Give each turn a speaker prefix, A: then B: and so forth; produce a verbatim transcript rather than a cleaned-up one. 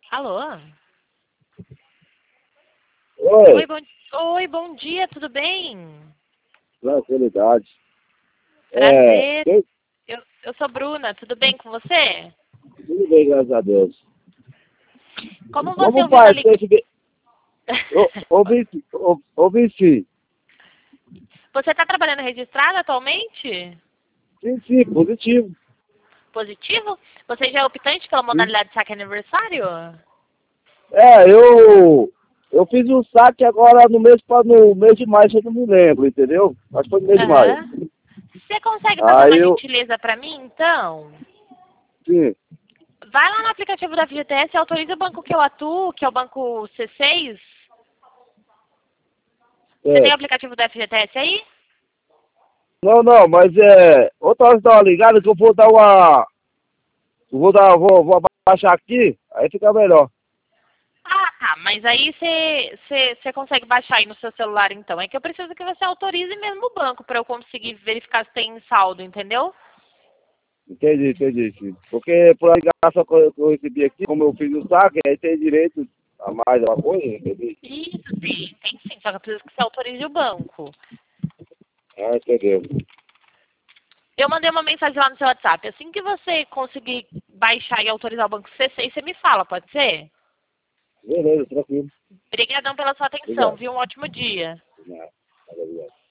A: Alô?
B: Oi,
A: Oi, bom, Oi, bom dia, tudo bem?
B: tranquilidade. É,
A: Prazer.
B: eu-
A: Eu, eu sou Bruna, tudo bem com você?
B: tudo bem, graças a Deus.
A: Como você
B: Como
A: ouviu na
B: faz?
A: ligação?
B: Tem que ver- Ô, ô, Vici, ô, ô, Vici.
A: Você está trabalhando registrado atualmente?
B: Sim, sim, positivo.
A: Positivo? Você já é optante pela
B: Sim.
A: modalidade saque aniversário?
B: É, eu, eu fiz um saque agora no mês, pra- no mês de maio, eu não me lembro, entendeu? Acho que foi no mês de maio.
A: Aham. Você consegue fazer
B: Aí
A: uma
B: eu,
A: gentileza para mim, então?
B: sim,
A: Vai lá no aplicativo da F G T S e autoriza o banco que eu atuo, que é o banco C seis. Você tem o
B: é.
A: aplicativo da F G T S aí?
B: Não, não, mas é, outra hora você dá uma ligada que eu vou dar uma, eu vou dar, vou, vou abaixar aqui, aí fica melhor.
A: Ah, tá. Mas aí você consegue baixar aí no seu celular, então. É que eu preciso que você autorize mesmo o banco para eu conseguir verificar se tem saldo, entendeu?
B: Entendi, entendi, sim. Porque por a ligação que eu que eu recebi aqui, como eu fiz o saque, aí tem direito a mais uma coisa, entendi.
A: Isso, tem. Tem sim. Só que eu preciso que você autorize o banco.
B: Ah, entendeu.
A: Eu mandei uma mensagem lá no seu WhatsApp. Assim que você conseguir baixar e autorizar o banco C seis, você me fala, pode ser?
B: Beleza, tranquilo.
A: Obrigadão pela sua atenção,
B: Obrigado.
A: viu? Um ótimo dia.
B: Obrigado. Obrigado.